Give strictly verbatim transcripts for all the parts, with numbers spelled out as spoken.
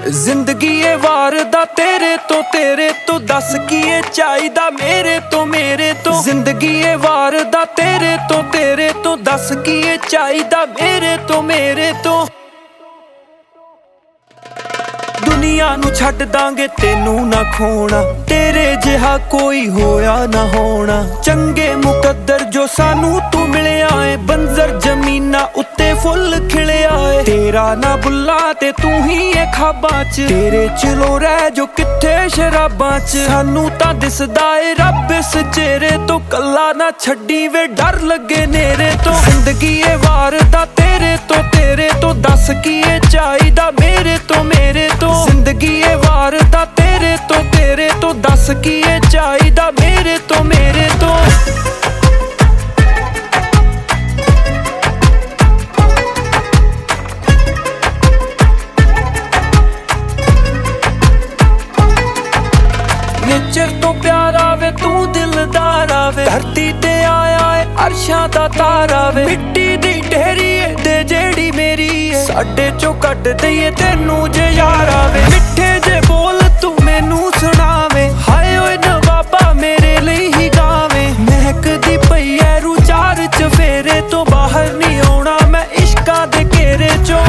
ਜ਼ਿੰਦਗੀ ਏ ਵਾਰ ਦਾ ਤੇਰੇ ਤੋਂ ਤੇਰੇ ਤੋਂ ਦੱਸ ਕੀ ਏ ਚਾਹੀਦਾ ਮੇਰੇ ਤੋਂ ਮੇਰੇ ਤੋਂ ਜ਼ਿੰਦਗੀ ਏ ਵਾਰ ਦਾ ਤੇਰੇ ਤੋਂ ਤੇਰੇ ਤੋਂ ਦੱਸ ਕੀ ਏ ਚਾਹੀਦਾ ਮੇਰੇ ਤੋਂ ਮੇਰੇ ਤੋਂ ਦੁਨੀਆ ਨੂੰ ਛੱਡ ਦਾਂਗੇ ਤੈਨੂੰ ਨਾ ਖੋਣਾ ਤੇਰੇ ਜਿਹਾ ਕੋਈ ਹੋਇਆ ਨਾ ਹੋਣਾ ਚੰਗੇ ਮੁਕੱਦਰ ਜੋ ਸਾਨੂੰ ਤੂੰ ਮਿਲਿਆ ਏ ਬੰਜ਼ਰ ਜ਼ਮੀਨਾਂ ਉੱਤੇ ਫੁੱਲ ਖਿਲਿਆ ਏ ਤੇਰਾ ਨਾ ਬੁੱਲਾ ਤੇ ਤੂੰ ਹੀ ਏ ਖਾਬਾਂ ਚ ਤੇਰੇ ਚਲੋ ਰਹਿ ਜੋ ਕਿੱਥੇ ਸ਼ਰਾਬਾਂ ਚ ਸਾਨੂੰ ਤਾਂ ਦਿਸਦਾ ਏ ਰੱਬ ਇਸ ਚਿਹਰੇ ਤੋਂ ਕੱਲਾ ਨਾ ਛੱਡੀ ਵੇ ਡਰ ਲੱਗੇ ਨੇਰੇ ਤੋਂ ਜ਼ਿੰਦਗੀ ਏ ਵਾਰ ਦਾ ਤੇਰੇ ਤੋਂ ਤੇਰੇ ਤੋਂ ਦੱਸ ਕੀ ਏ ਚਾਹੀਦਾ ਮੇਰੇ ਤੋਂ ਮੇਰੇ ਤੋਂ ਜ਼ਿੰਦਗੀ ਏ ਵਾਰ ਦਾ ਤੇਰੇ ਤੋਂ ਤੇਰੇ ਤੋਂ ਦੱਸ ਕੀ ਏ ਚਾਹੀਦਾ ਮੇਰੇ ਤੋਂ ਮੇਰੇ ਤੋਂ ਨੇਚਰ ਤੋਂ ਪਿਆਰਾ ਵੇ ਤੂੰ ਦਿਲਦਾਰ ਆਵੇ ਧਰਤੀ ਤੇ ਆਇਆ ਏ ਅਰਸ਼ਾਂ ਦਾ ਤਾਰਾ ਵੇ ਮਿੱਟੀ ਦੀ ਢੇਰੀ ਏ ਤੇ ਜਿਹੜੀ ਮੇਰੀ ਏ ਸਾਡੇ ਚੋਂ ਕੱਢ ਦਈਏ ਤੈਨੂੰ ਜੇ ਯਾਰ ਆਵੇ ਮਿੱਠੇ ਜੇ ਬੋਲ ਤੂੰ ਮੈਨੂੰ ਸੁਣਾਵੇ ਹਾਏ ਓਏ ਨਵਾਬਾ ਮੇਰੇ ਲਈ ਹੀ ਗਾਵੇ ਮਹਿਕਦੀ ਪਈ ਐ ਰੂ ਚਾਰ ਚਫੇਰੇ ਤੋਂ ਬਾਹਰ ਨਹੀਂ ਆਉਣਾ ਮੈਂ ਇਸ਼ਕਾਂ ਦੇ ਘੇਰੇ ਚੋਂ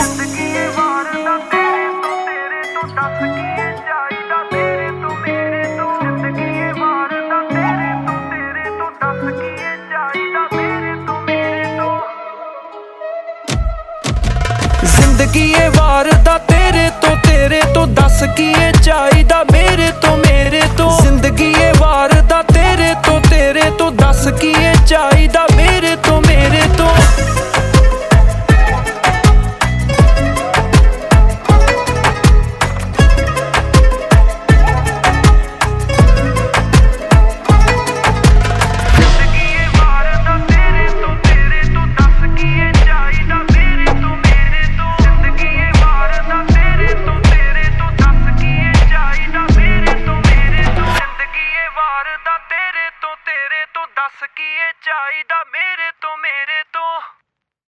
ਜ਼ਿੰਦਗੀ ਏ ਵਾਰ ਦਾ ਤੇਰੇ ਤੋਂ ਤੇਰੇ ਤੋਂ ਦੱਸ ਕੀ ਏ ਚਾਹੀਦਾ ਮੇਰੇ ਤੋਂ ਮੇਰੇ ਤੋਂ